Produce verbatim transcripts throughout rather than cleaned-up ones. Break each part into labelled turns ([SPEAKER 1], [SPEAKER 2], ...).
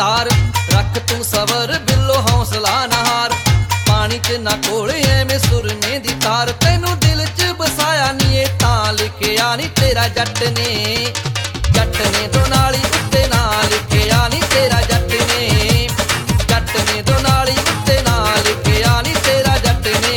[SPEAKER 1] तार रख तू सबर बिलो हौसला नहार पानी च ना कोले एवें सुरने दी तार तेनू दिल च बसाया नी ए तां लिखिया नी तेरा जट ने जट ने दो नाली उत्ते ना लिखिया नी तेरा जट ने जट ने दो नाली उत्ते ना लिखिया नी तेरा जट ने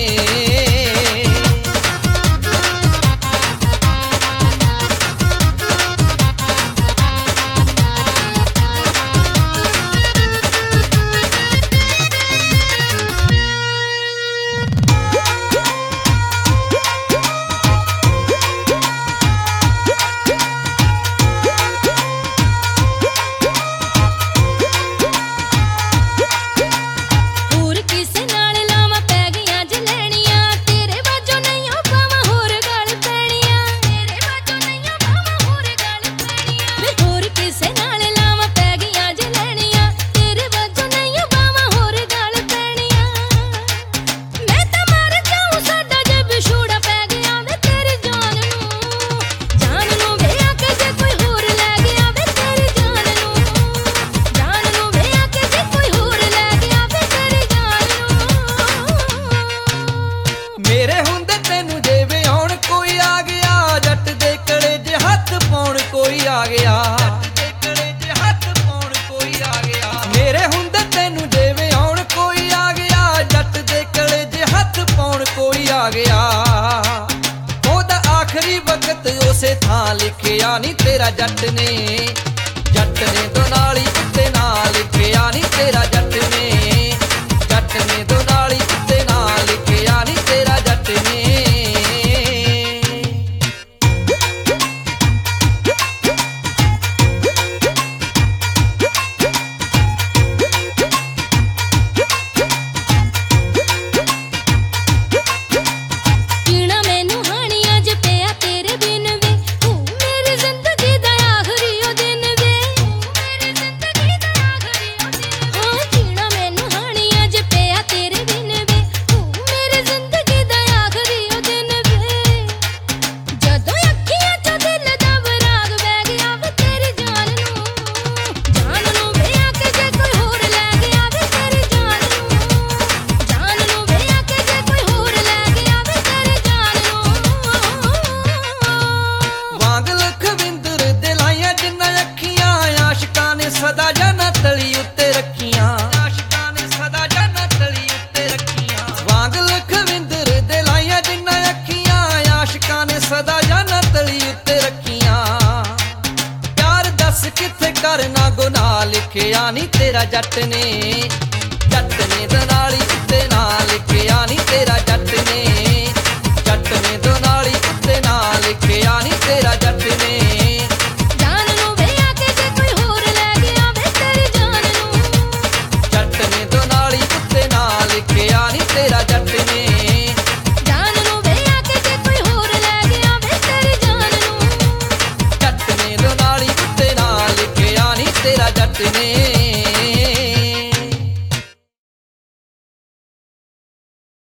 [SPEAKER 1] कोई आ गया हथ पाउण कोई आ गया मेरे हुंदे तेनू जेवे आउण कोई आ गया जट दे कले जे हथ पाउण कोई आ गया ओदा आखरी वक्त उसे थां लिखिया नी तेरा जट ने जट ने दो नाली उत्ते ना लिखिया नी तेरा जट ने जट ने दो नाली उत्ते ना लिखिया नी तेरा जट ने सदा जाना तली उत्ते रखियां आशिकां ने सदा जाना तली उत्ते रखियां वांग लखविंदर दे लाइयां जिन्ना अखियां आशिकां ने सदा जाना तली उत्ते रखियां प्यार दस किथे करना गुनाह लिखिया नी तेरा जट ने जट ने दो नाली उत्ते ना लिखिया नी तेरा जट ने जट ने दो नाली उत्ते ना लिखिया नी तेरा जट ने तेरा जट ने जान नू वे आके जे कोई होर लै गया वे तेरी जान नू जट ने दो नाली उत्ते ना लिखिया नी तेरा जट ने।